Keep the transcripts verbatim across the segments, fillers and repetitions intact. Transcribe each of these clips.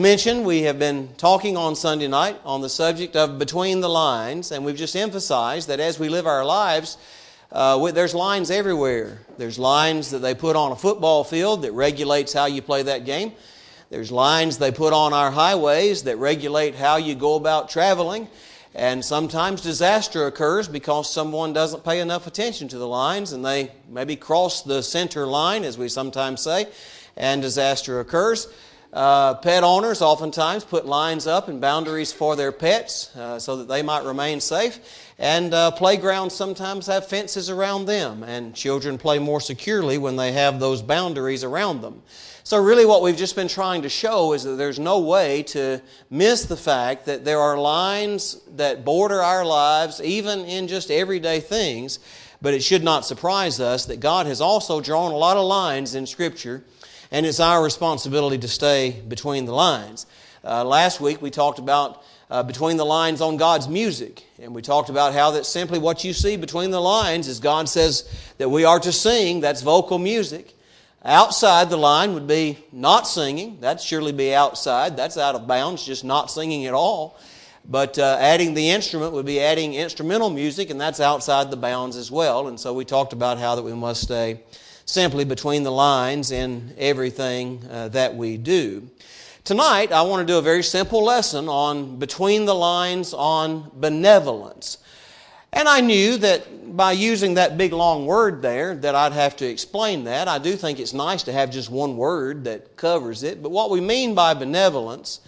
Mentioned, we have been talking on Sunday night on the subject of between the lines, and we've just emphasized that as we live our lives, uh, we, there's lines everywhere. There's lines that they put on a football field that regulates how you play that game. There's lines they put on our highways that regulate how you go about traveling. And sometimes disaster occurs because someone doesn't pay enough attention to the lines and they maybe cross the center line, as we sometimes say, and disaster occurs. Uh, pet owners oftentimes put lines up and boundaries for their pets uh, so that they might remain safe. And uh, playgrounds sometimes have fences around them, and children play more securely when they have those boundaries around them. So really what we've just been trying to show is that there's no way to miss the fact that there are lines that border our lives, even in just everyday things. But it should not surprise us that God has also drawn a lot of lines in Scripture, and it's our responsibility to stay between the lines. Uh, last week we talked about uh, between the lines on God's music. And we talked about how that simply what you see between the lines is God says that we are to sing. That's vocal music. Outside the line would be not singing. That'd surely be outside. That's out of bounds, just not singing at all. But uh, adding the instrument would be adding instrumental music, and that's outside the bounds as well. And so we talked about how that we must stay simply between the lines in everything uh, that we do. Tonight, I want to do a very simple lesson on between the lines on benevolence. And I knew that by using that big long word there that I'd have to explain that. I do think it's nice to have just one word that covers it. But what we mean by benevolence,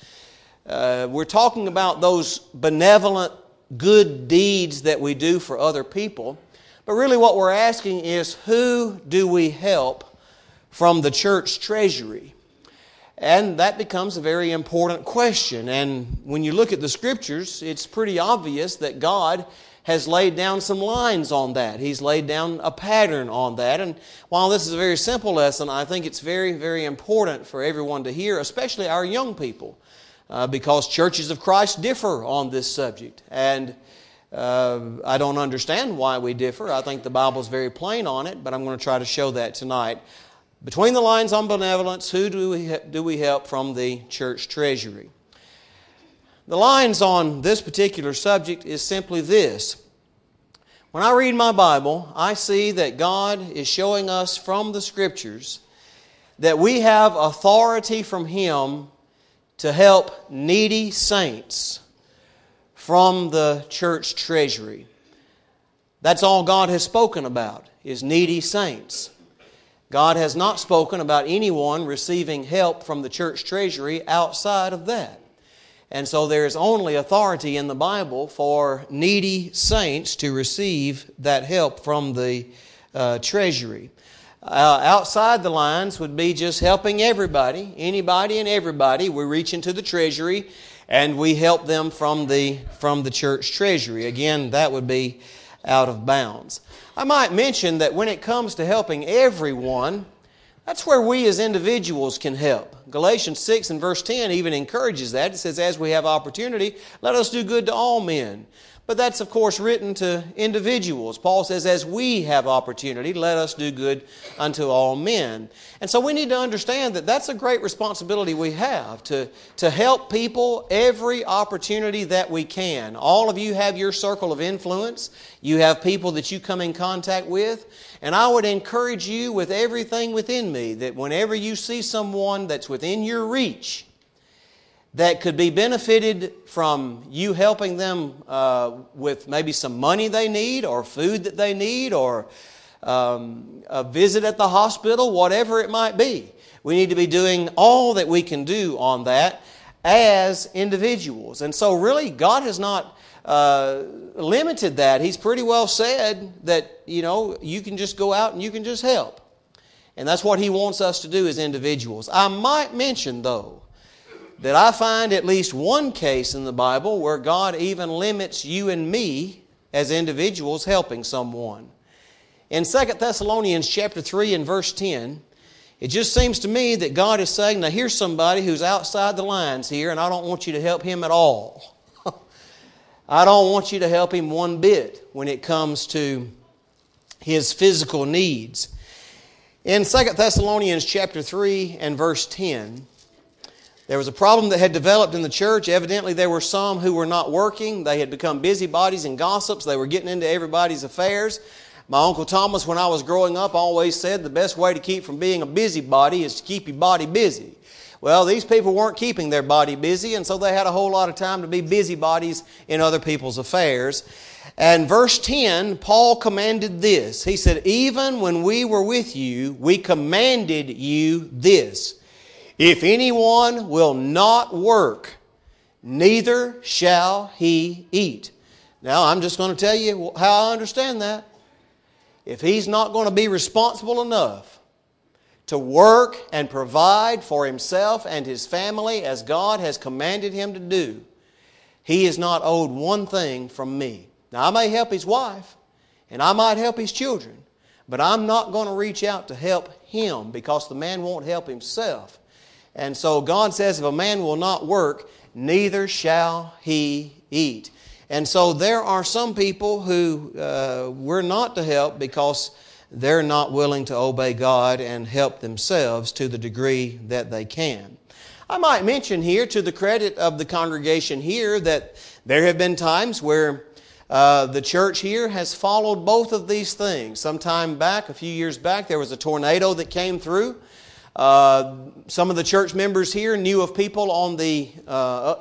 uh, we're talking about those benevolent good deeds that we do for other people. But really what we're asking is, who do we help from the church treasury? And that becomes a very important question. And when you look at the Scriptures, it's pretty obvious that God has laid down some lines on that. He's laid down a pattern on that. And while this is a very simple lesson, I think it's very, very important for everyone to hear, especially our young people, uh, because churches of Christ differ on this subject. And Uh, I don't understand why we differ. I think the Bible is very plain on it, but I'm going to try to show that tonight. Between the lines on benevolence, who do we, do we help from the church treasury? The lines on this particular subject is simply this. When I read my Bible, I see that God is showing us from the Scriptures that we have authority from Him to help needy saints from the church treasury. That's all God has spoken about, is needy saints. God has not spoken about anyone receiving help from the church treasury outside of that. And so there is only authority in the Bible for needy saints to receive that help from the uh, treasury. Uh, outside the lines would be just helping everybody, anybody and everybody. We reach into the treasury and we help them from the from the church treasury. Again, that would be out of bounds. I might mention that when it comes to helping everyone, that's where we as individuals can help. Galatians six and verse ten even encourages that. It says, as we have opportunity, let us do good to all men. But that's, of course, written to individuals. Paul says, as we have opportunity, let us do good unto all men. And so we need to understand that that's a great responsibility we have, to, to help people every opportunity that we can. All of you have your circle of influence. You have people that you come in contact with. And I would encourage you with everything within me that whenever you see someone that's within your reach, that could be benefited from you helping them uh, with maybe some money they need, or food that they need, or um, a visit at the hospital, whatever it might be. We need to be doing all that we can do on that as individuals. And so really God has not uh, limited that. He's pretty well said that, you know, you can just go out and you can just help. And that's what He wants us to do as individuals. I might mention, though, that I find at least one case in the Bible where God even limits you and me as individuals helping someone. In Second Thessalonians chapter three and verse ten, it just seems to me that God is saying, now here's somebody who's outside the lines here, and I don't want you to help him at all. I don't want you to help him one bit when it comes to his physical needs. In Second Thessalonians chapter three and verse ten, There was a problem that had developed in the church. Evidently, there were some who were not working. They had become busybodies and gossips. They were getting into everybody's affairs. My Uncle Thomas, when I was growing up, always said the best way to keep from being a busybody is to keep your body busy. Well, these people weren't keeping their body busy, and so they had a whole lot of time to be busybodies in other people's affairs. And verse ten, Paul commanded this. He said, even when we were with you, we commanded you this. If anyone will not work, neither shall he eat. Now, I'm just going to tell you how I understand that. If he's not going to be responsible enough to work and provide for himself and his family as God has commanded him to do, he is not owed one thing from me. Now, I may help his wife, and I might help his children, but I'm not going to reach out to help him because the man won't help himself. And so God says, if a man will not work, neither shall he eat. And so there are some people who uh, we're not to help because they're not willing to obey God and help themselves to the degree that they can. I might mention here, to the credit of the congregation here, that there have been times where uh, the church here has followed both of these things. Some time back, a few years back, there was a tornado that came through. Uh, some of the church members here knew of people on the uh,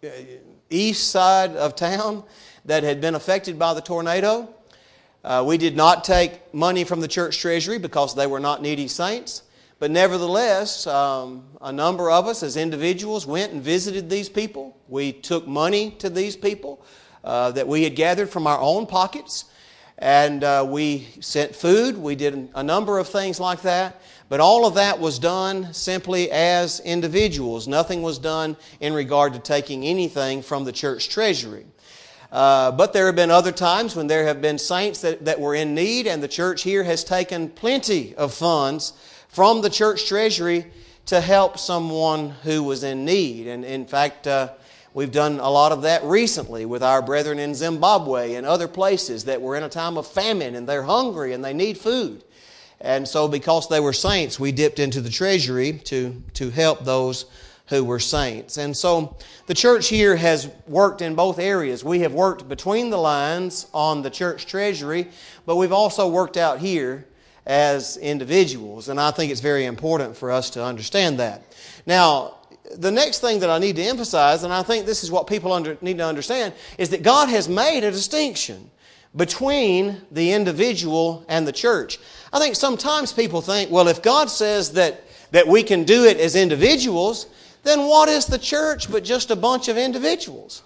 east side of town that had been affected by the tornado. Uh, we did not take money from the church treasury because they were not needy saints. But nevertheless, um, a number of us as individuals went and visited these people. We took money to these people uh, that we had gathered from our own pockets. And uh, we sent food. We did a number of things like that. But all of that was done simply as individuals. Nothing was done in regard to taking anything from the church treasury. Uh, but there have been other times when there have been saints that, that were in need, and the church here has taken plenty of funds from the church treasury to help someone who was in need. And in fact, uh, we've done a lot of that recently with our brethren in Zimbabwe and other places that were in a time of famine, and they're hungry and they need food. And so because they were saints, we dipped into the treasury to, to help those who were saints. And so the church here has worked in both areas. We have worked between the lines on the church treasury, but we've also worked out here as individuals. And I think it's very important for us to understand that. Now, the next thing that I need to emphasize, and I think this is what people under, need to understand, is that God has made a distinction between the individual and the church. I think sometimes people think, well, if God says that, that we can do it as individuals, then what is the church but just a bunch of individuals?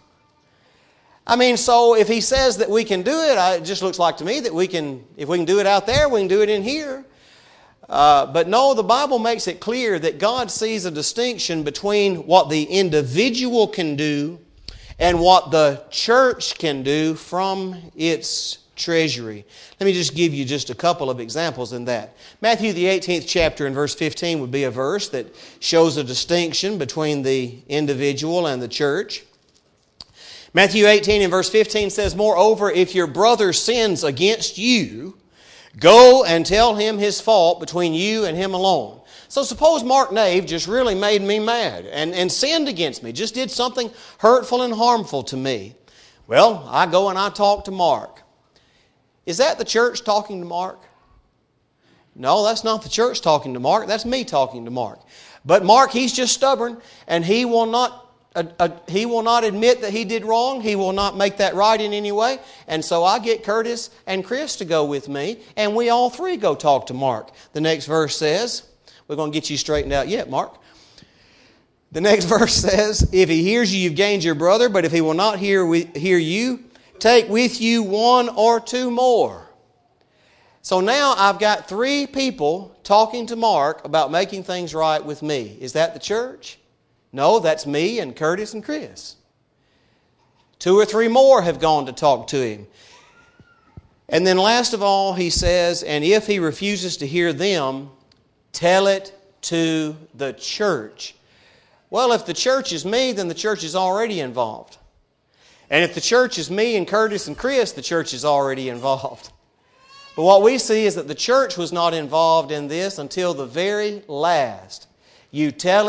I mean, so if He says that we can do it, it just looks like to me that we can, if we can do it out there, we can do it in here. Uh, but no, the Bible makes it clear that God sees a distinction between what the individual can do and what the church can do from its treasury. Let me just give you just a couple of examples in that. Matthew the eighteenth chapter and verse fifteen would be a verse that shows a distinction between the individual and the church. Matthew eighteen and verse fifteen says, moreover, if your brother sins against you, go and tell him his fault between you and him alone. So suppose Mark Nave just really made me mad and, and sinned against me, just did something hurtful and harmful to me. Well, I go and I talk to Mark. Is that the church talking to Mark? No, that's not the church talking to Mark. That's me talking to Mark. But Mark, he's just stubborn, and he will not uh, uh, he will not admit that he did wrong. He will not make that right in any way. And so I get Curtis and Chris to go with me, and we all three go talk to Mark. The next verse says, we're going to get you straightened out yet, Mark. The next verse says, if he hears you, you've gained your brother, but if he will not hear, hear you, take with you one or two more. So now I've got three people talking to Mark about making things right with me. Is that the church? No, that's me and Curtis and Chris. Two or three more have gone to talk to him. And then last of all, he says, and if he refuses to hear them, tell it to the church. Well, if the church is me, then the church is already involved. And if the church is me and Curtis and Chris, the church is already involved. But what we see is that the church was not involved in this until the very last. You tell it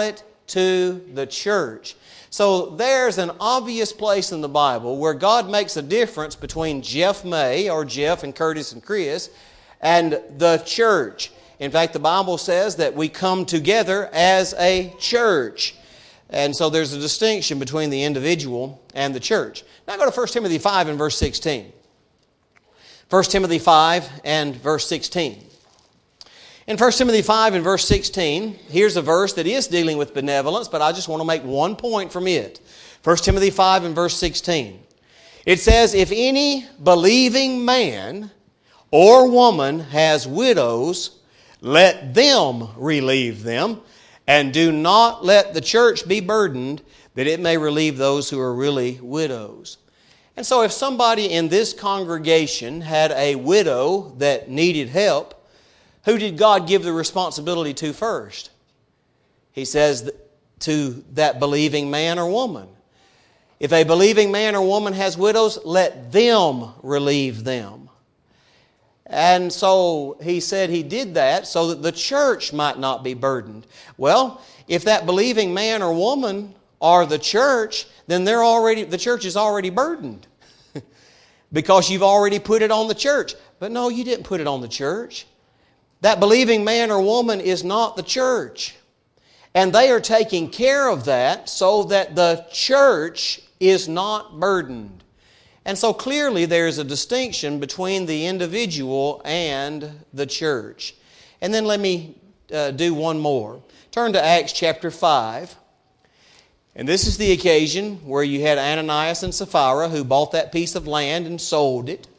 to the church. So there's an obvious place in the Bible where God makes a difference between Jeff May, or Jeff and Curtis and Chris, and the church. In fact, the Bible says that we come together as a church. And so there's a distinction between the individual and the church. Now go to First Timothy five and verse sixteen. First Timothy five and verse sixteen. In First Timothy five and verse sixteen, here's a verse that is dealing with benevolence, but I just want to make one point from it. First Timothy five and verse sixteen. It says, if any believing man or woman has widows, let them relieve them, and do not let the church be burdened, that it may relieve those who are really widows. And so if somebody in this congregation had a widow that needed help, who did God give the responsibility to first? He says to that believing man or woman. If a believing man or woman has widows, let them relieve them. And so he said he did that so that the church might not be burdened. Well, if that believing man or woman are the church, then they're already the church is already burdened. Because you've already put it on the church. But no, you didn't put it on the church. That believing man or woman is not the church. And they are taking care of that so that the church is not burdened. And so clearly there is a distinction between the individual and the church. And then let me uh, do one more. Turn to Acts chapter five. And this is the occasion where you had Ananias and Sapphira who bought that piece of land and sold it.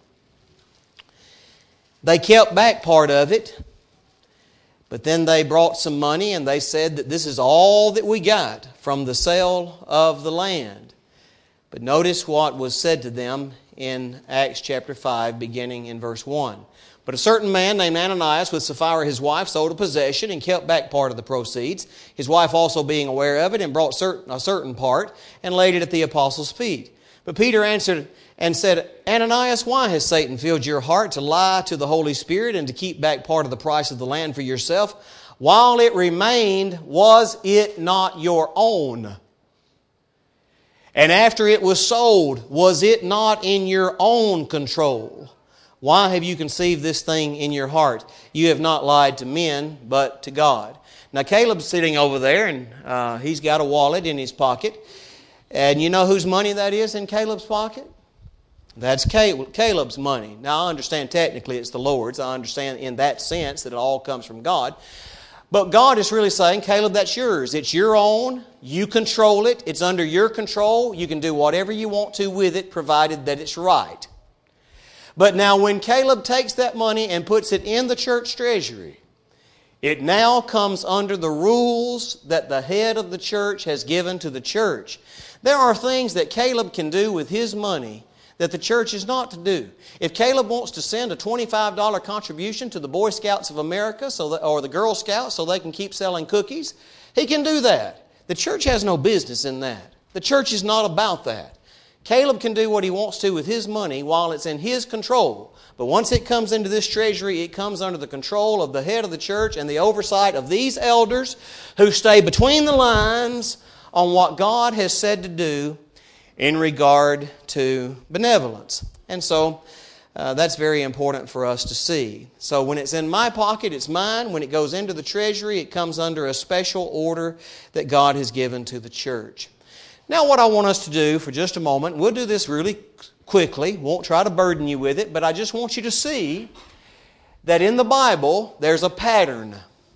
They kept back part of it. But then they brought some money and they said that this is all that we got from the sale of the land. But notice what was said to them in Acts chapter five, beginning in verse one. But a certain man named Ananias with Sapphira his wife sold a possession and kept back part of the proceeds. His wife also being aware of it and brought certain, a certain part and laid it at the apostles' feet. But Peter answered and said, Ananias, why has Satan filled your heart to lie to the Holy Spirit and to keep back part of the price of the land for yourself? While it remained, was it not your own? And after it was sold, was it not in your own control? Why have you conceived this thing in your heart? You have not lied to men, but to God. Now Caleb's sitting over there, and uh, he's got a wallet in his pocket. And you know whose money that is in Caleb's pocket? That's Caleb's money. Now I understand technically it's the Lord's. I understand in that sense that it all comes from God. But God is really saying, Caleb, that's yours. It's your own. You control it. It's under your control. You can do whatever you want to with it, provided that it's right. But now when Caleb takes that money and puts it in the church treasury, it now comes under the rules that the head of the church has given to the church. There are things that Caleb can do with his money that the church is not to do. If Caleb wants to send a twenty-five dollars contribution to the Boy Scouts of America so that, or the Girl Scouts so they can keep selling cookies, he can do that. The church has no business in that. The church is not about that. Caleb can do what he wants to with his money while it's in his control. But once it comes into this treasury, it comes under the control of the head of the church and the oversight of these elders who stay between the lines on what God has said to do in regard to benevolence. And so uh, that's very important for us to see. So when it's in my pocket, it's mine. When it goes into the treasury, it comes under a special order that God has given to the church. Now what I want us to do for just a moment, we'll do this really quickly, won't try to burden you with it, but I just want you to see that in the Bible there's a pattern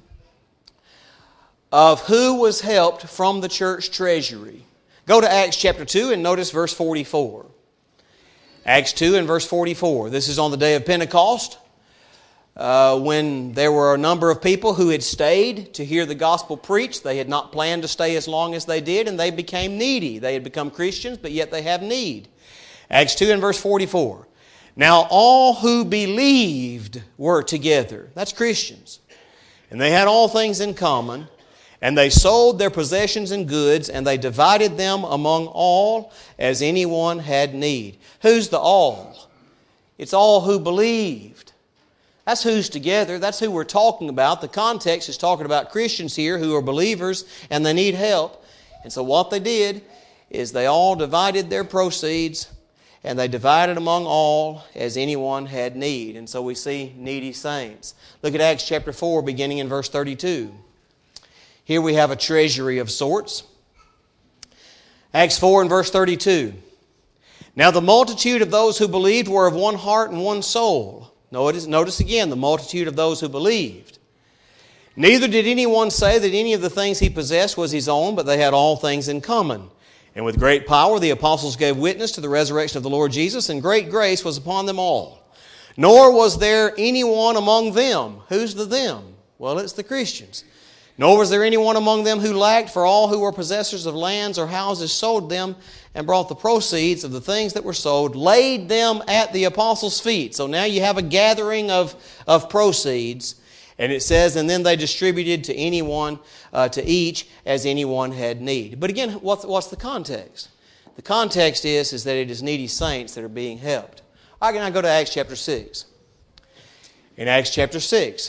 of who was helped from the church treasury. Go to Acts chapter two and notice verse forty-four. Acts two and verse forty-four. This is on the day of Pentecost, uh, when there were a number of people who had stayed to hear the gospel preached. They had not planned to stay as long as they did, and they became needy. They had become Christians, but yet they have need. Acts two and verse forty-four. Now all who believed were together. That's Christians. And they had all things in common. And they sold their possessions and goods, and they divided them among all as anyone had need. Who's the all? It's all who believed. That's who's together. That's who we're talking about. The context is talking about Christians here who are believers and they need help. And so what they did is they all divided their proceeds, and they divided among all as anyone had need. And so we see needy saints. Look at Acts chapter four, beginning in verse thirty-two. Here we have a treasury of sorts. Acts four and verse thirty-two. Now the multitude of those who believed were of one heart and one soul. Notice, notice again, the multitude of those who believed. Neither did anyone say that any of the things he possessed was his own, but they had all things in common. And with great power the apostles gave witness to the resurrection of the Lord Jesus, and great grace was upon them all. Nor was there anyone among them. Who's the them? Well, it's the Christians. Nor was there anyone among them who lacked, for all who were possessors of lands or houses sold them and brought the proceeds of the things that were sold, laid them at the apostles' feet. So now you have a gathering of, of proceeds. And it says, and then they distributed to anyone, uh, to each, as anyone had need. But again, what's, what's the context? The context is, is that it is needy saints that are being helped. All right, now go to Acts chapter six. In Acts chapter six,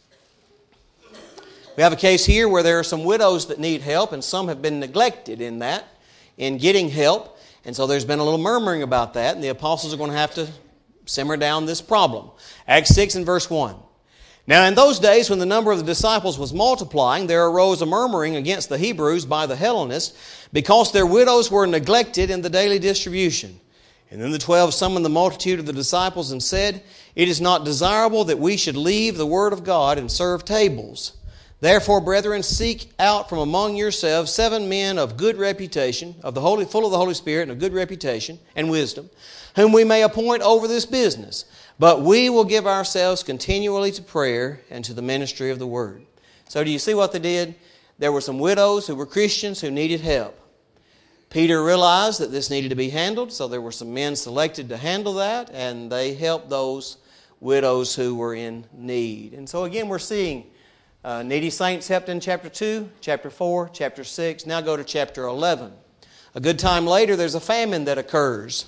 we have a case here where there are some widows that need help, and some have been neglected in that, in getting help. And so there's been a little murmuring about that, and the apostles are going to have to simmer down this problem. Acts six and verse one. Now in those days when the number of the disciples was multiplying, there arose a murmuring against the Hebrews by the Hellenists, because their widows were neglected in the daily distribution. And then the twelve summoned the multitude of the disciples and said, It is not desirable that we should leave the word of God and serve tables. Therefore, brethren, seek out from among yourselves seven men of good reputation, of the Holy, full of the Holy Spirit and of good reputation and wisdom, whom we may appoint over this business. But we will give ourselves continually to prayer and to the ministry of the word. So do you see what they did? There were some widows who were Christians who needed help. Peter realized that this needed to be handled, so there were some men selected to handle that, and they helped those widows who were in need. And so again, we're seeing uh, needy saints helped in chapter two, chapter four, chapter six. Now go to chapter eleven. A good time later, there's a famine that occurs.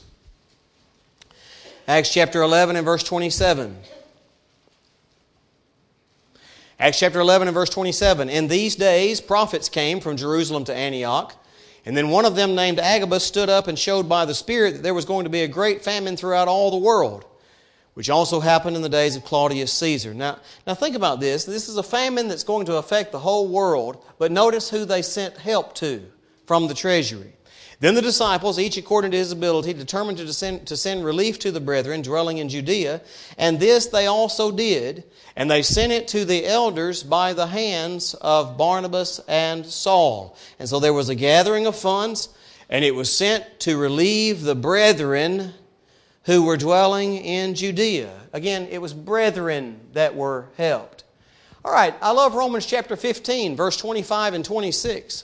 Acts chapter eleven and verse twenty-seven. Acts chapter eleven and verse twenty-seven. In these days, prophets came from Jerusalem to Antioch. And then one of them named Agabus stood up and showed by the Spirit that there was going to be a great famine throughout all the world, which also happened in the days of Claudius Caesar. Now, now think about this. This is a famine that's going to affect the whole world, but notice who they sent help to from the treasury. Then the disciples, each according to his ability, determined to send, to send relief to the brethren dwelling in Judea. And this they also did, and they sent it to the elders by the hands of Barnabas and Saul. And so there was a gathering of funds, and it was sent to relieve the brethren who were dwelling in Judea. Again, it was brethren that were helped. All right, I love Romans chapter fifteen, verse twenty-five and twenty-six.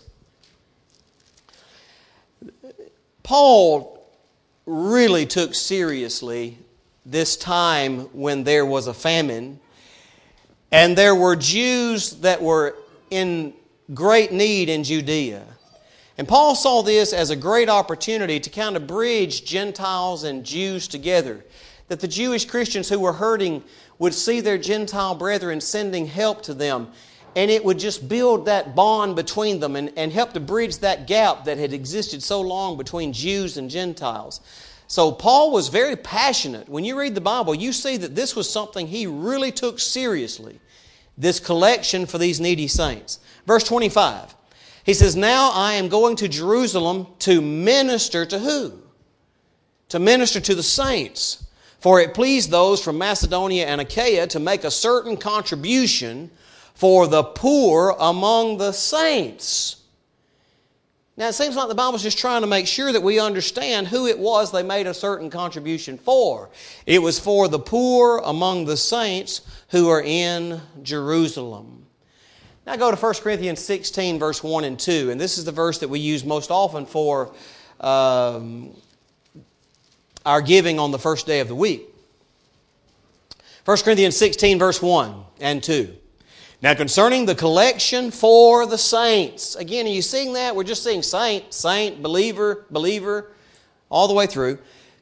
Paul really took seriously this time when there was a famine, and there were Jews that were in great need in Judea. And Paul saw this as a great opportunity to kind of bridge Gentiles and Jews together. That the Jewish Christians who were hurting would see their Gentile brethren sending help to them. And it would just build that bond between them and, and help to bridge that gap that had existed so long between Jews and Gentiles. So Paul was very passionate. When you read the Bible, you see that this was something he really took seriously. This collection for these needy saints. Verse twenty-five. He says, Now I am going to Jerusalem to minister to who? To minister to the saints. For it pleased those from Macedonia and Achaia to make a certain contribution for the poor among the saints. Now it seems like the Bible's just trying to make sure that we understand who it was they made a certain contribution for. It was for the poor among the saints who are in Jerusalem. Now go to First Corinthians sixteen, verse one and two. And this is the verse that we use most often for um, our giving on the first day of the week. First Corinthians sixteen, verse one and two. Now concerning the collection for the saints. Again, are you seeing that? We're just seeing saint, saint, believer, believer, all the way through.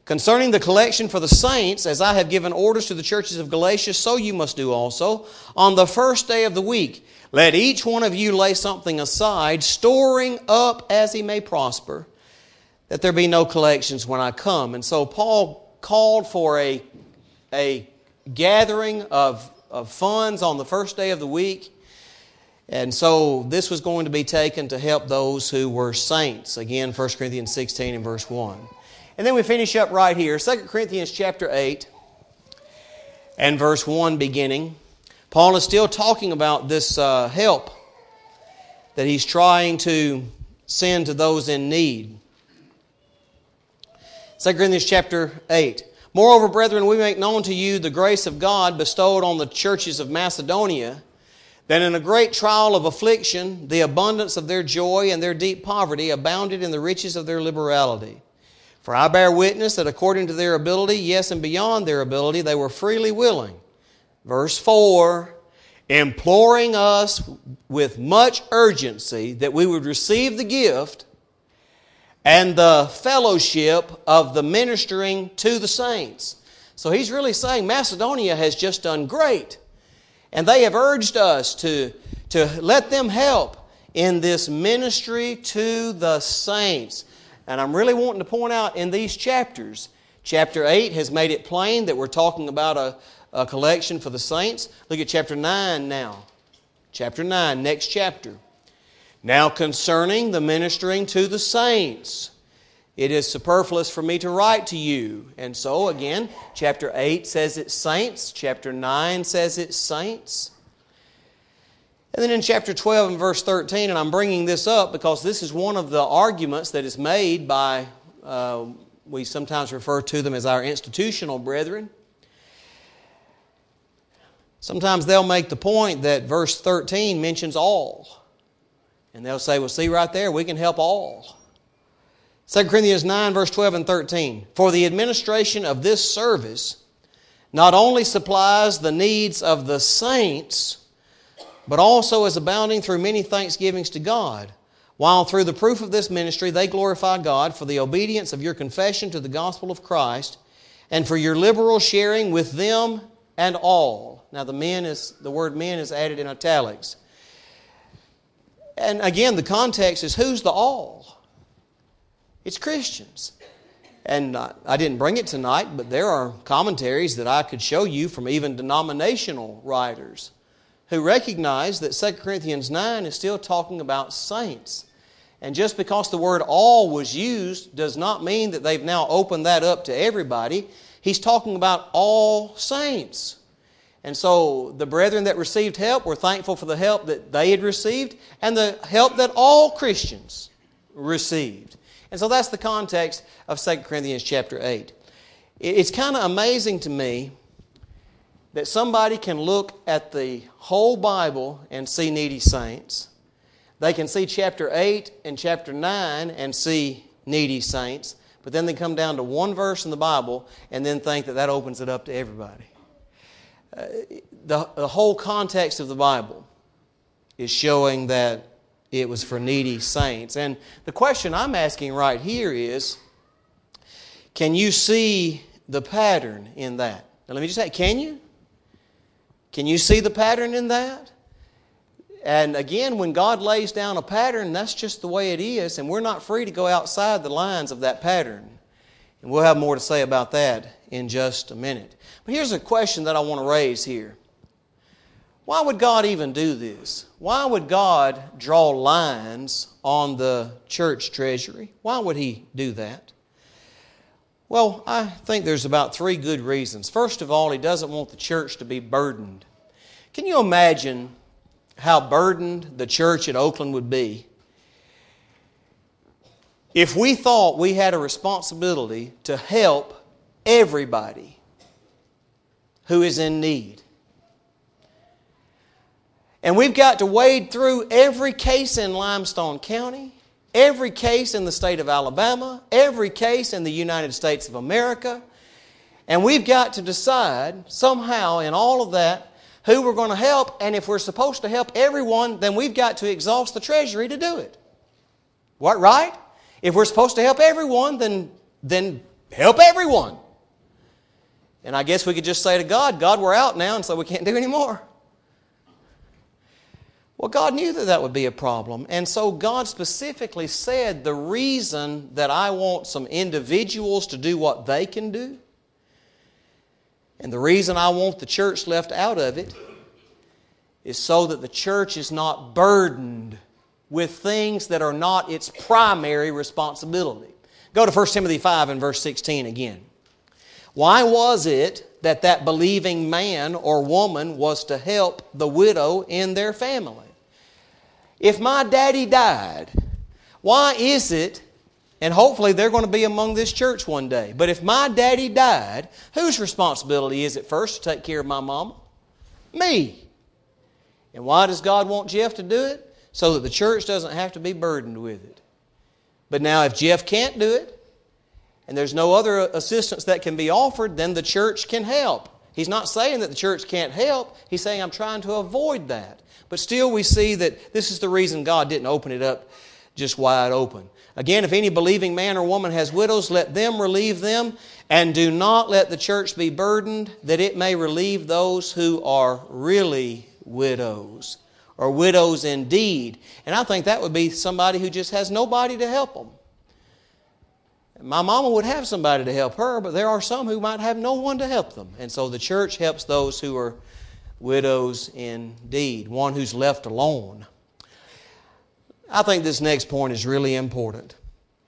Concerning the collection for the saints, as I have given orders to the churches of Galatia, so you must do also. On the first day of the week, let each one of you lay something aside, storing up as he may prosper, that there be no collections when I come. And so Paul called for a, a gathering of, of funds on the first day of the week. And so this was going to be taken to help those who were saints. Again, First Corinthians sixteen and verse one. And then we finish up right here, Second Corinthians chapter eight and verse one beginning. Paul is still talking about this uh, help that he's trying to send to those in need. Second Corinthians chapter eight. Moreover, brethren, we make known to you the grace of God bestowed on the churches of Macedonia, that in a great trial of affliction, the abundance of their joy and their deep poverty abounded in the riches of their liberality. For I bear witness that according to their ability, yes, and beyond their ability, they were freely willing. Verse four, imploring us with much urgency that we would receive the gift and the fellowship of the ministering to the saints. So he's really saying Macedonia has just done great. And they have urged us to, to let them help in this ministry to the saints. And I'm really wanting to point out in these chapters, chapter eight has made it plain that we're talking about a, a collection for the saints. Look at chapter nine now. Chapter nine, next chapter. Now concerning the ministering to the saints, it is superfluous for me to write to you. And so again, chapter eight says it's saints. Chapter nine says it's saints. And then in chapter twelve and verse thirteen, and I'm bringing this up because this is one of the arguments that is made by, uh, we sometimes refer to them as our institutional brethren. Sometimes they'll make the point that verse thirteen mentions all. And they'll say, well, see right there, we can help all. Second Corinthians nine, verse twelve and thirteen. For the administration of this service not only supplies the needs of the saints, but also is abounding through many thanksgivings to God, while through the proof of this ministry they glorify God for the obedience of your confession to the gospel of Christ, and for your liberal sharing with them and all. Now the men is the word men is added in italics. And again, the context is who's the all? It's Christians. And I didn't bring it tonight, but there are commentaries that I could show you from even denominational writers who recognize that Second Corinthians nine is still talking about saints. And just because the word all was used does not mean that they've now opened that up to everybody. He's talking about all saints. And so the brethren that received help were thankful for the help that they had received and the help that all Christians received. And so that's the context of Second Corinthians chapter eight. It's kind of amazing to me that somebody can look at the whole Bible and see needy saints. They can see chapter eight and chapter nine and see needy saints. But then they come down to one verse in the Bible and then think that that opens it up to everybody. Uh, the, the whole context of the Bible is showing that it was for needy saints. And the question I'm asking right here is, can you see the pattern in that? Now let me just say, can you? Can you see the pattern in that? And again, when God lays down a pattern, that's just the way it is, and we're not free to go outside the lines of that pattern. And we'll have more to say about that in just a minute. But here's a question that I want to raise here. Why would God even do this? Why would God draw lines on the church treasury? Why would He do that? Well, I think there's about three good reasons. First of all, He doesn't want the church to be burdened. Can you imagine how burdened the church at Oakland would be if we thought we had a responsibility to help everybody who is in need? And we've got to wade through every case in Limestone County, every case in the state of Alabama, every case in the United States of America, and we've got to decide somehow in all of that who we're going to help, and if we're supposed to help everyone, then we've got to exhaust the treasury to do it. What, right? If we're supposed to help everyone, then, then Help everyone. And I guess we could just say to God, God, we're out now, and so we can't do any more. Well, God knew that that would be a problem. And so God specifically said the reason that I want some individuals to do what they can do, and the reason I want the church left out of it, is so that the church is not burdened with things that are not its primary responsibility. Go to First Timothy five and verse sixteen again. Why was it that that believing man or woman was to help the widow in their family? If my daddy died, why is it, and hopefully they're going to be among this church one day, but if my daddy died, whose responsibility is it first to take care of my mama? Me. And why does God want Jeff to do it? So that the church doesn't have to be burdened with it. But now if Jeff can't do it, and there's no other assistance that can be offered, then the church can help. He's not saying that the church can't help. He's saying I'm trying to avoid that. But still we see that this is the reason God didn't open it up just wide open. Again, if any believing man or woman has widows, let them relieve them, and do not let the church be burdened, that it may relieve those who are really widows, or widows indeed. And I think that would be somebody who just has nobody to help them. My mama would have somebody to help her, but there are some who might have no one to help them. And so the church helps those who are widows indeed, one who's left alone. I think this next point is really important.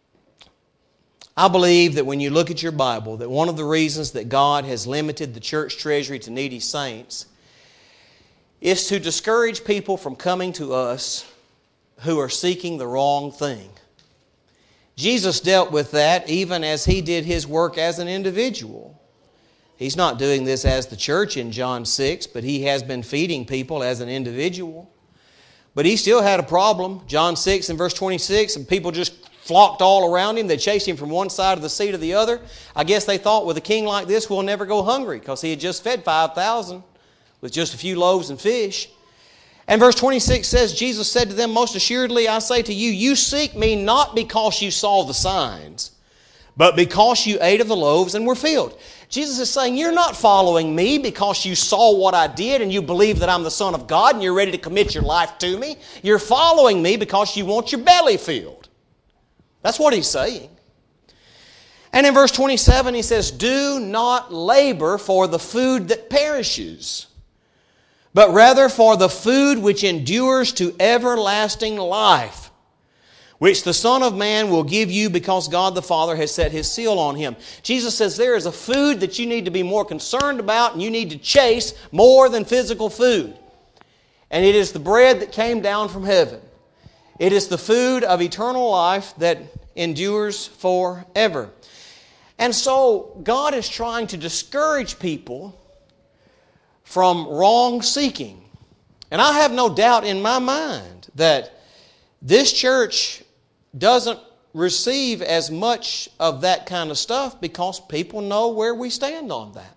I believe that when you look at your Bible, that one of the reasons that God has limited the church treasury to needy saints is to discourage people from coming to us who are seeking the wrong thing. Jesus dealt with that even as He did His work as an individual. He's not doing this as the church in John six, but He has been feeding people as an individual. But He still had a problem. John six and verse twenty-six, and people just flocked all around Him. They chased Him from one side of the sea to the other. I guess they thought with a king like this, we'll never go hungry, because He had just fed five thousand with just a few loaves and fish. And verse twenty-six says, Jesus said to them, most assuredly I say to you, you seek me not because you saw the signs, but because you ate of the loaves and were filled. Jesus is saying, you're not following me because you saw what I did and you believe that I'm the Son of God and you're ready to commit your life to me. You're following me because you want your belly filled. That's what He's saying. And in verse twenty-seven He says, do not labor for the food that perishes, but rather for the food which endures to everlasting life, which the Son of Man will give you, because God the Father has set His seal on Him. Jesus says there is a food that you need to be more concerned about and you need to chase more than physical food. And it is the bread that came down from heaven. It is the food of eternal life that endures forever. And so God is trying to discourage people from wrong seeking. And I have no doubt in my mind that this church doesn't receive as much of that kind of stuff because people know where we stand on that.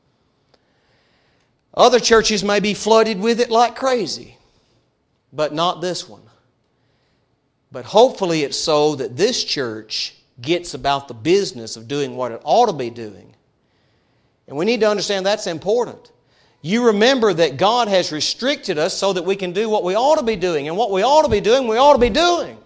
Other churches may be flooded with it like crazy, but not this one. But hopefully it's so that this church gets about the business of doing what it ought to be doing. And we need to understand that's important. You remember that God has restricted us so that we can do what we ought to be doing. And what we ought to be doing, we ought to be doing.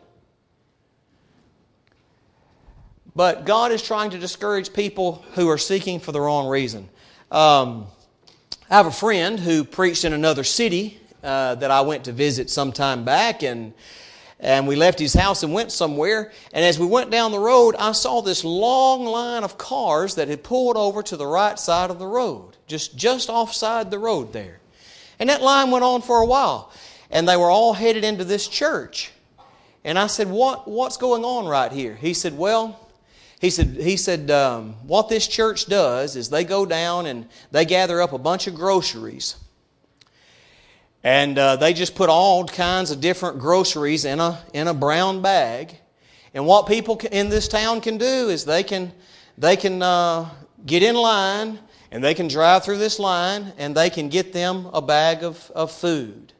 But God is trying to discourage people who are seeking for the wrong reason. Um, I have a friend who preached in another city uh, that I went to visit some time back, and And we left his house and went somewhere. And as we went down the road, I saw this long line of cars that had pulled over to the right side of the road. Just, just offside the road there. And that line went on for a while. And they were all headed into this church. And I said, what, what's going on right here? He said, well, he said, he said um, what this church does is they go down and they gather up a bunch of groceries. And uh, they just put all kinds of different groceries in a in a brown bag. And what people in this town can do is they can they can uh, get in line and they can drive through this line and they can get them a bag of, of food.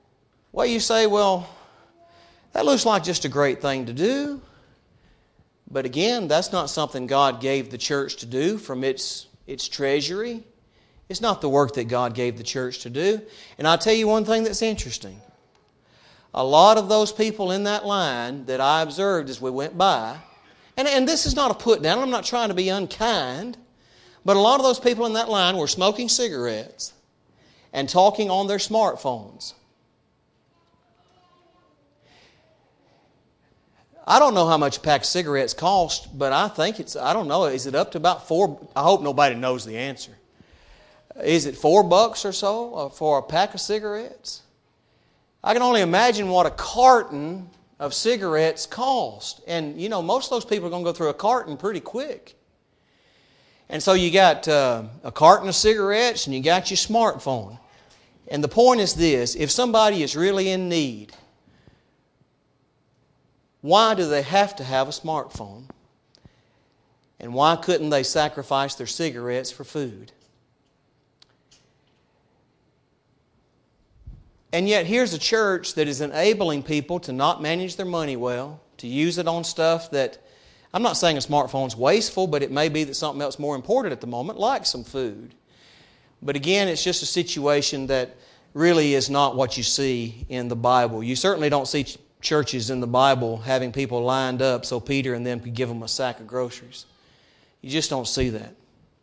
Well, you say, well, that looks like just a great thing to do. But again, that's not something God gave the church to do from its, its treasury. It's not the work that God gave the church to do. And I'll tell you one thing that's interesting. A lot of those people in that line that I observed as we went by, and, and this is not a put down, I'm not trying to be unkind, but a lot of those people in that line were smoking cigarettes and talking on their smartphones. I don't know how much a pack of cigarettes cost, but I think it's, I don't know, is it up to about four? I hope nobody knows the answer. Is it four bucks or so for a pack of cigarettes? I can only imagine what a carton of cigarettes cost. And, you know, most of those people are going to go through a carton pretty quick. And so you got uh, a carton of cigarettes and you got your smartphone. And the point is this, if somebody is really in need, why do they have to have a smartphone? And why couldn't they sacrifice their cigarettes for food? And yet here's a church that is enabling people to not manage their money well, to use it on stuff that, I'm not saying a smartphone's wasteful, but it may be that something else more important at the moment, like some food. But again, it's just a situation that really is not what you see in the Bible. You certainly don't see ch- churches in the Bible having people lined up so Peter and them could give them a sack of groceries. You just don't see that.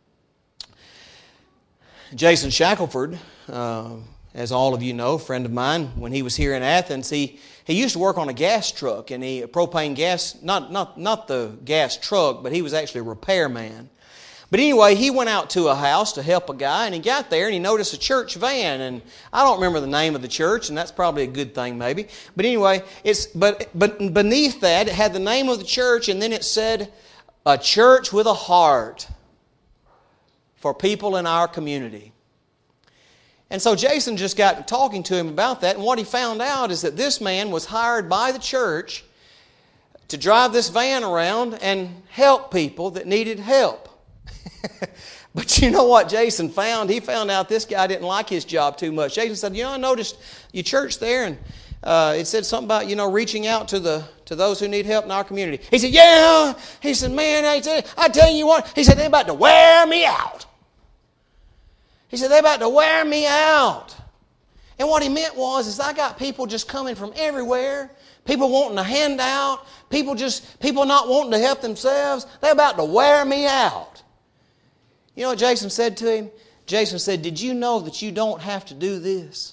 Jason Shackelford, uh, as all of you know, a friend of mine, when he was here in Athens, he, he used to work on a gas truck, and he propane gas, not, not, not the gas truck, but he was actually a repairman. But anyway, he went out to a house to help a guy, and he got there and he noticed a church van, and I don't remember the name of the church, and that's probably a good thing maybe. But anyway, it's but but beneath that it had the name of the church, and then it said, "A church with a heart for people in our community." And so Jason just got to talking to him about that, and what he found out is that this man was hired by the church to drive this van around and help people that needed help. But you know what Jason found? He found out this guy didn't like his job too much. Jason said, you know, I noticed your church there, and uh, it said something about, you know, reaching out to the to those who need help in our community. He said, yeah. He said, man, I tell, I tell you what. He said, they're about to wear me out. He said, they're about to wear me out. And what he meant was, is I got people just coming from everywhere, people wanting a handout, people just, people not wanting to help themselves. They're about to wear me out. You know what Jason said to him? Jason said, did you know that you don't have to do this?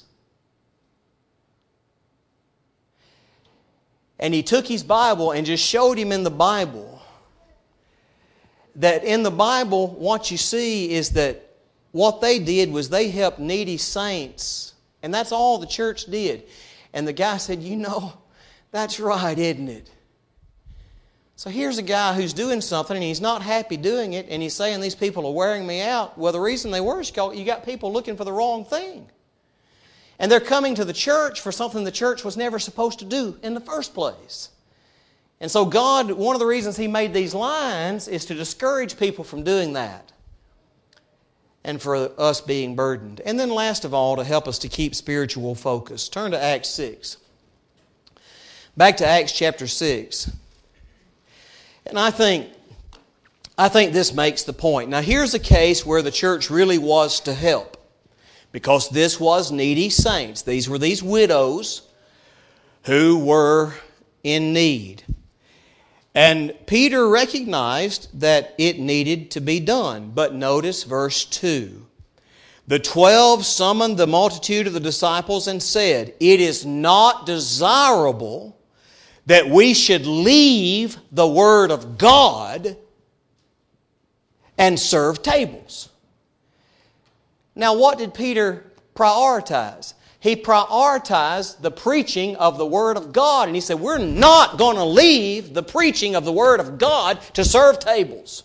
And he took his Bible and just showed him in the Bible that in the Bible, what you see is that what they did was they helped needy saints. And that's all the church did. And the guy said, you know, that's right, isn't it? So here's a guy who's doing something and he's not happy doing it, and he's saying these people are wearing me out. Well, the reason they were is you got people looking for the wrong thing. And they're coming to the church for something the church was never supposed to do in the first place. And so God, one of the reasons He made these lines is to discourage people from doing that, and for us being burdened. And then last of all, to help us to keep spiritual focus. Turn to Acts six. Back to Acts chapter six. And I think, I think this makes the point. Now here's a case where the church really was to help, because this was needy saints. These were these widows who were in need. And Peter recognized that it needed to be done. But notice verse two. The twelve summoned the multitude of the disciples and said, it is not desirable that we should leave the Word of God and serve tables. Now, what did Peter prioritize? He prioritized the preaching of the Word of God. And he said, we're not going to leave the preaching of the Word of God to serve tables.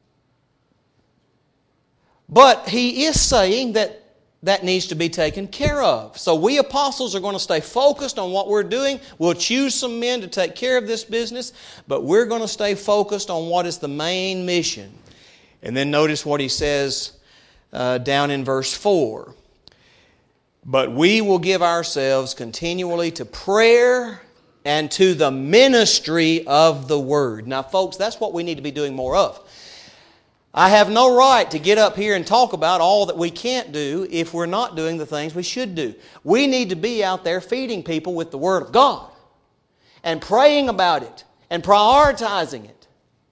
But he is saying that that needs to be taken care of. So we apostles are going to stay focused on what we're doing. We'll choose some men to take care of this business, but we're going to stay focused on what is the main mission. And then notice what he says uh, down in verse four. But we will give ourselves continually to prayer and to the ministry of the Word. Now, folks, that's what we need to be doing more of. I have no right to get up here and talk about all that we can't do if we're not doing the things we should do. We need to be out there feeding people with the Word of God and praying about it and prioritizing it.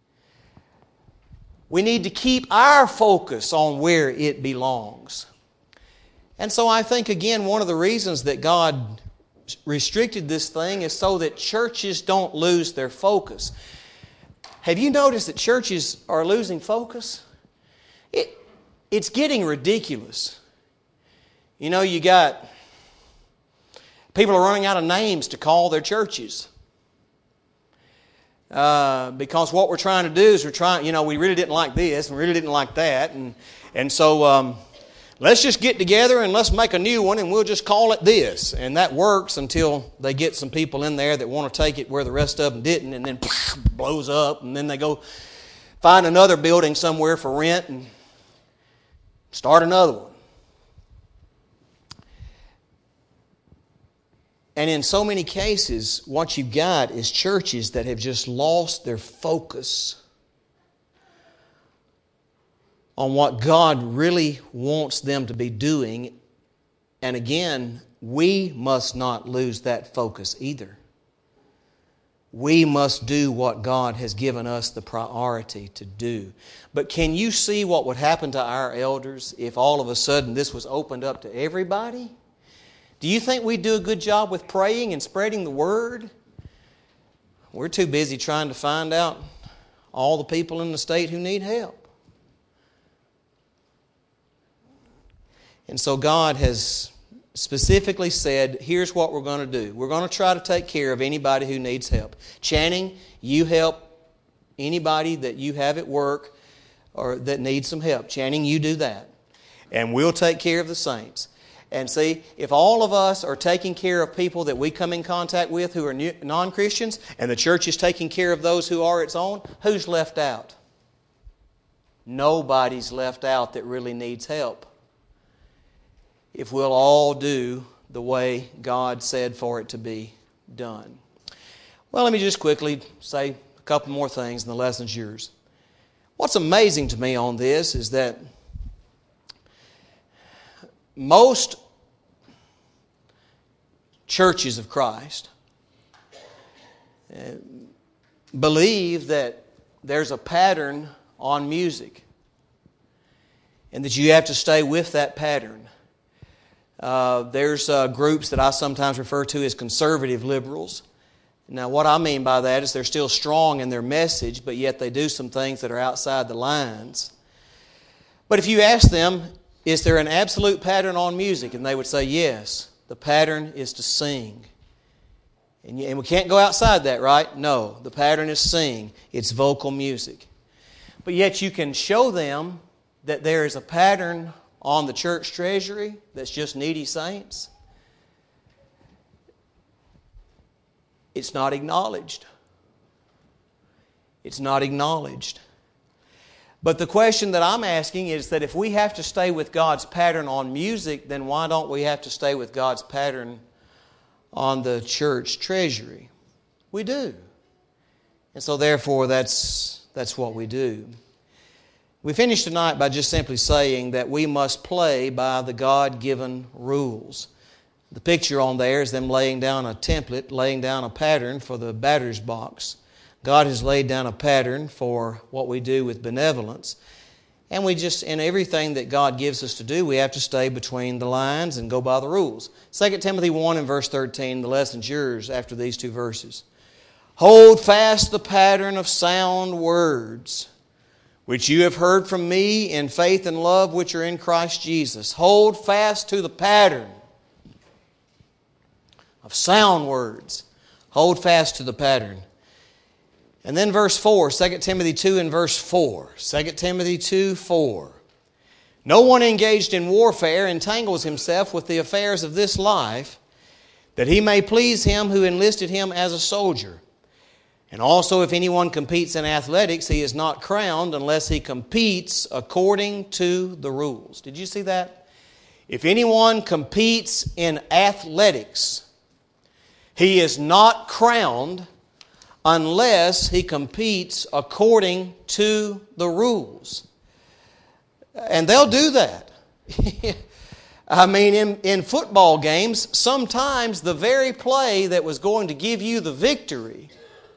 We need to keep our focus on where it belongs. And so I think, again, one of the reasons that God restricted this thing is so that churches don't lose their focus. Have you noticed that churches are losing focus? It, it's getting ridiculous. You know, you got people are running out of names to call their churches. Uh, because what we're trying to do is we're trying, you know, we really didn't like this and we really didn't like that. And, and so um, let's just get together and let's make a new one and we'll just call it this. And that works until they get some people in there that want to take it where the rest of them didn't, and then blows up, and then they go find another building somewhere for rent and start another one. And in so many cases, what you've got is churches that have just lost their focus on what God really wants them to be doing. And again, we must not lose that focus either. We must do what God has given us the priority to do. But can you see what would happen to our elders if all of a sudden this was opened up to everybody? Do you think we'd do a good job with praying and spreading the Word? We're too busy trying to find out all the people in the state who need help. And so God has specifically said, here's what we're going to do. We're going to try to take care of anybody who needs help. Channing, you help anybody that you have at work or that needs some help. Channing, you do that. And we'll take care of the saints. And see, if all of us are taking care of people that we come in contact with who are non-Christians, and the church is taking care of those who are its own, who's left out? Nobody's left out that really needs help. If we'll all do the way God said for it to be done. Well, let me just quickly say a couple more things and the lesson's yours. What's amazing to me on this is that most churches of Christ believe that there's a pattern on music and that you have to stay with that pattern. Uh, there's uh, groups that I sometimes refer to as conservative liberals. Now, what I mean by that is they're still strong in their message, but yet they do some things that are outside the lines. But if you ask them, is there an absolute pattern on music? And they would say, yes, the pattern is to sing. And, you, and we can't go outside that, right? No, the pattern is sing. It's vocal music. But yet you can show them that there is a pattern on the church treasury that's just needy saints. It's not acknowledged. It's not acknowledged. But the question that I'm asking is that if we have to stay with God's pattern on music, then why don't we have to stay with God's pattern on the church treasury? We do. And so therefore that's, that's what we do. We finish tonight by just simply saying that we must play by the God-given rules. The picture on there is them laying down a template, laying down a pattern for the batter's box. God has laid down a pattern for what we do with benevolence. And we just, in everything that God gives us to do, we have to stay between the lines and go by the rules. Second Timothy one and verse thirteen, the lesson's yours after these two verses. Hold fast the pattern of sound words, which you have heard from me in faith and love which are in Christ Jesus. Hold fast to the pattern of sound words. Hold fast to the pattern. And then verse four, Second Timothy two and verse four. Second Timothy two, four. No one engaged in warfare entangles himself with the affairs of this life, that he may please him who enlisted him as a soldier. And also if anyone competes in athletics, he is not crowned unless he competes according to the rules. Did you see that? If anyone competes in athletics, He is not crowned unless he competes according to the rules. And they'll do that. I mean, in, in football games, sometimes the very play that was going to give you the victory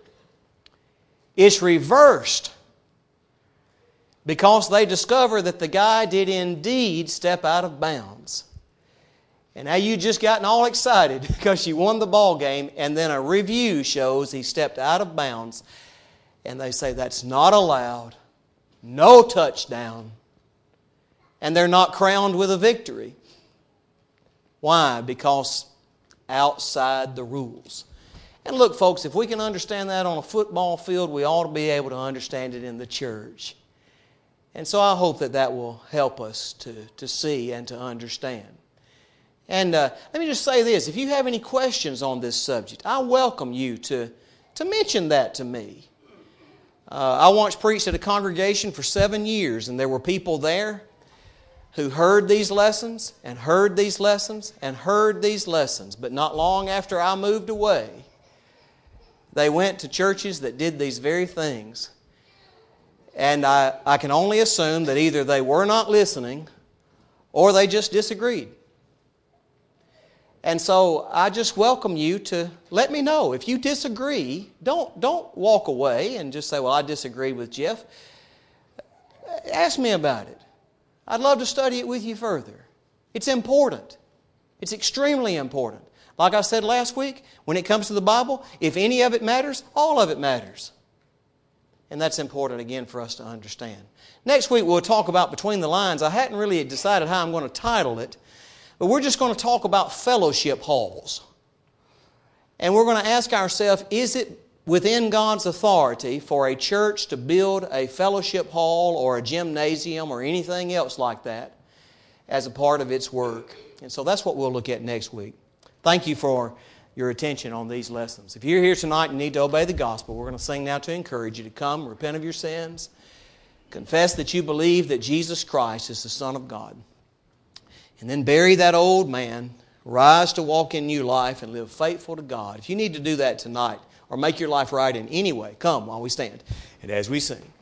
is reversed because they discover that the guy did indeed step out of bounds. And now you just gotten all excited because you won the ball game, and then a review shows he stepped out of bounds, and they say that's not allowed, no touchdown, and they're not crowned with a victory. Why? Because outside the rules. And look, folks, if we can understand that on a football field, we ought to be able to understand it in the church. And so I hope that that will help us to, to see and to understand. And uh, let me just say this. If you have any questions on this subject, I welcome you to, to mention that to me. Uh, I once preached at a congregation for seven years, and there were people there who heard these lessons and heard these lessons and heard these lessons. But not long after I moved away, they went to churches that did these very things. And I, I can only assume that either they were not listening or they just disagreed. And so I just welcome you to let me know. If you disagree, don't, don't walk away and just say, well, I disagree with Jeff. Ask me about it. I'd love to study it with you further. It's important. It's extremely important. Like I said last week, when it comes to the Bible, if any of it matters, all of it matters. And that's important, again, for us to understand. Next week, we'll talk about Between the Lines. I hadn't really decided how I'm going to title it, but we're just going to talk about fellowship halls. And we're going to ask ourselves, is it within God's authority for a church to build a fellowship hall or a gymnasium or anything else like that as a part of its work? And so that's what we'll look at next week. Thank you for your attention on these lessons. If you're here tonight and need to obey the gospel, we're going to sing now to encourage you to come, repent of your sins, confess that you believe that Jesus Christ is the Son of God, and then bury that old man, rise to walk in new life and live faithful to God. If you need to do that tonight or make your life right in any way, come while we stand and as we sing.